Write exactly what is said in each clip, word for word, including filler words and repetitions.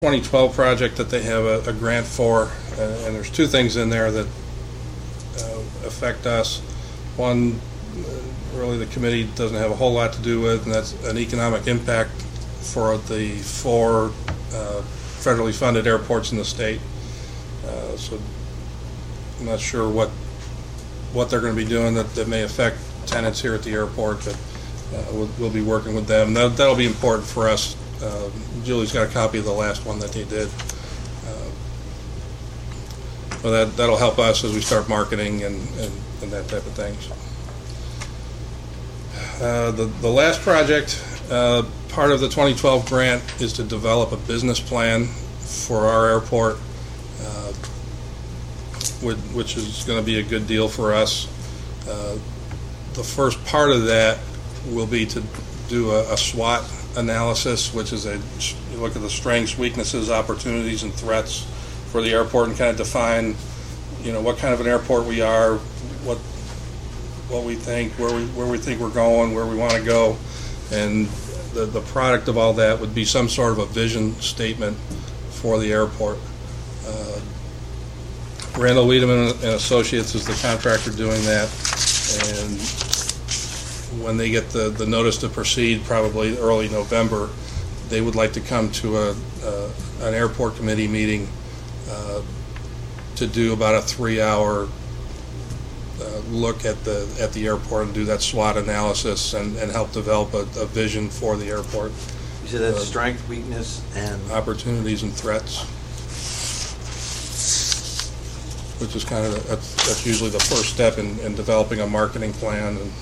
twenty twelve project that they have a, a grant for, and, and there's two things in there that uh, affect us. One, uh, really the committee doesn't have a whole lot to do with, and that's an economic impact for the four uh, federally funded airports in the state. Uh, so I'm not sure what what they're going to be doing that, that may affect tenants here at the airport, but uh, we'll, we'll be working with them. That, that'll be important for us. Uh, Julie's got a copy of the last one that they did. Uh, well, that, that'll help us as we start marketing and, and, and that type of things. Uh, the, the last project, uh, part of the twenty twelve grant, is to develop a business plan for our airport, uh, which, which is going to be a good deal for us. Uh, the first part of that will be to do a, a SWOT analysis, which is a you look at the strengths, weaknesses, opportunities, and threats for the airport, and kind of define, you know, what kind of an airport we are, what what we think, where we where we think we're going, where we want to go, and the the product of all that would be some sort of a vision statement for the airport. Uh, Randall Wiedemann and Associates is the contractor doing that, and when they get the, the notice to proceed, probably early November, they would like to come to a, uh, an airport committee meeting uh, to do about a three-hour uh, look at the at the airport and do that SWOT analysis and, and help develop a, a vision for the airport. You said that's uh, strength, weakness, and opportunities and threats, which is kind of the, that's, that's usually the first step in, in developing a marketing plan. And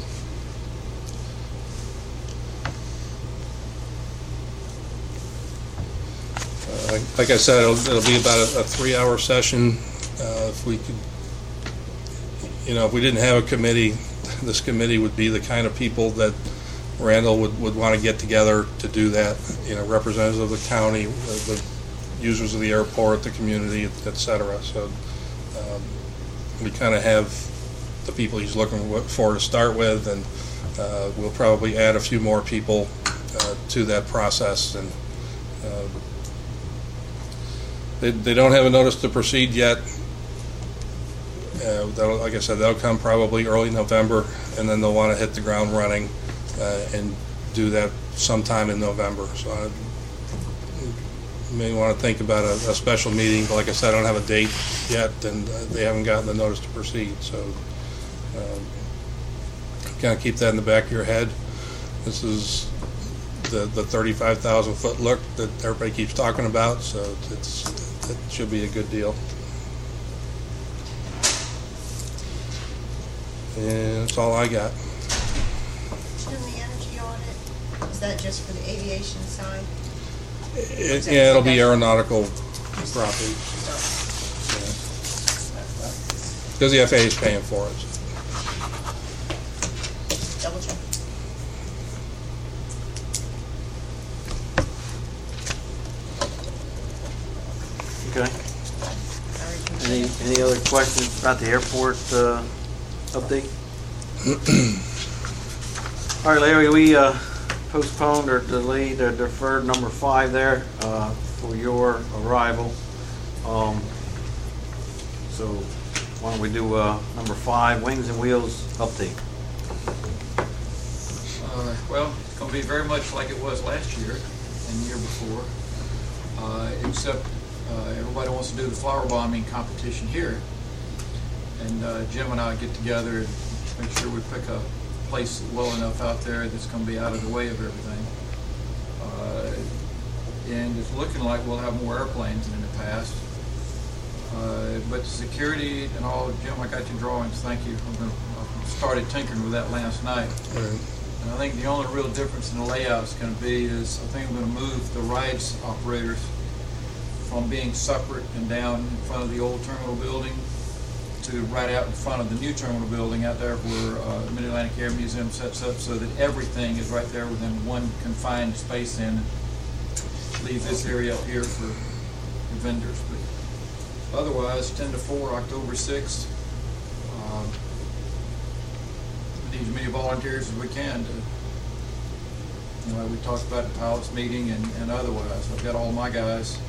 like I said, it'll, it'll be about a, a three-hour session. Uh, if we could, you know, if we didn't have a committee, this committee would be the kind of people that Randall would, would want to get together to do that. You know, representatives of the county, the, the users of the airport, the community, et cetera. So um, we kind of have the people he's looking for to start with, and uh, we'll probably add a few more people uh, to that process. And uh, They, they don't have a notice to proceed yet. Uh, that'll, like I said, that'll come probably early November, and then they'll want to hit the ground running uh, and do that sometime in November. So I may want to think about a, a special meeting, but like I said, I don't have a date yet, and they haven't gotten the notice to proceed. So um, kind of keep that in the back of your head. This is the, the thirty-five thousand foot look that everybody keeps talking about, so it's it should be a good deal. And that's all I got. Jim, the energy audit, is that just for the aviation side? It, yeah, it'll be aeronautical property. Because the F A A is paying for it. Double check. okay. Any any other questions about the airport uh, update? All right, Larry, we uh, postponed or delayed or deferred number five there uh, for your arrival. Um, so why don't we do uh, number five, Wings and Wheels update? Uh, well, it's going to be very much like it was last year and the year before, uh, except uh, everybody wants to do the flower bombing competition here. And uh, Jim and I get together and make sure we pick a place well enough out there that's going to be out of the way of everything. Uh, and it's looking like we'll have more airplanes than in the past. Uh, but security and all, Jim, I got your drawings, thank you. I'm gonna, I started tinkering with that last night. Right. And I think the only real difference in the layout is going to be is I think I'm going to move the rides operators from being separate and down in front of the old terminal building to right out in front of the new terminal building out there where uh, Mid-Atlantic Air Museum sets up, so that everything is right there within one confined space, and leave this area up here for the vendors. But otherwise, ten to four, October sixth. Um, we need as many volunteers as we can to, you know, we talked about the pilots meeting and, and otherwise. I've got all my guys